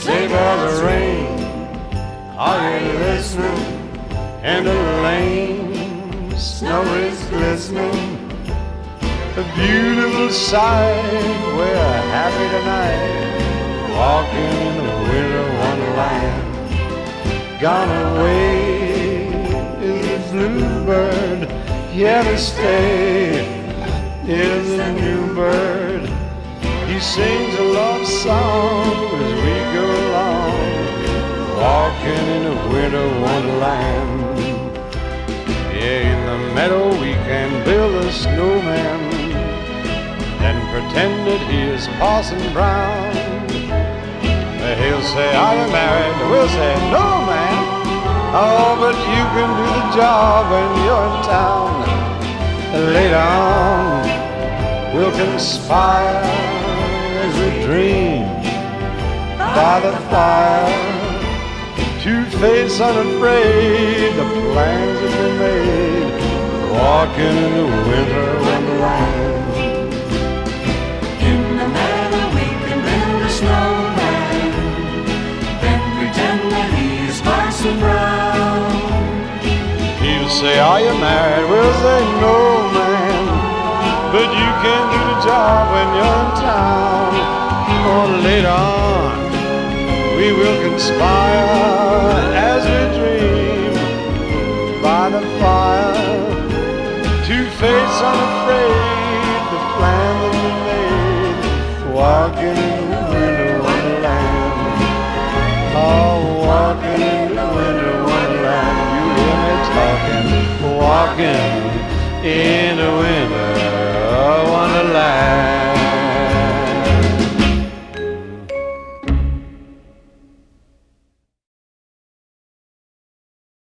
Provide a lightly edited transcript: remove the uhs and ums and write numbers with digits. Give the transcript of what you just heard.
savor the rain. Are you listening? In the lane, snow is glistening. A beautiful sight, we're happy tonight, walking in the winter wonderland. Gone away is the bluebird, here to stay is the new bird. He sings a love song as we go along, walking in the winter wonderland. Yeah, in the meadow we can build a snowman, then pretend that he is Parson Brown. He'll say, are you married? We'll say, no, man. Oh, but you can do the job when you're in town. Later on, we'll conspire as we dream by the fire. Two-faced, unafraid, the plans have been made, walking in the winter wonderland. In the meadow we can build a snowman, then pretend that he's Parson Brown. He'll say, are you married? We'll say, no, man, but you can do the job when you're in town. Or later on, we will conspire as we dream by the fire. Two-faced, unafraid, the plan that we made, walking in the winter wonderland. Oh, walking in the winter wonderland. You hear me talking, walking in the winter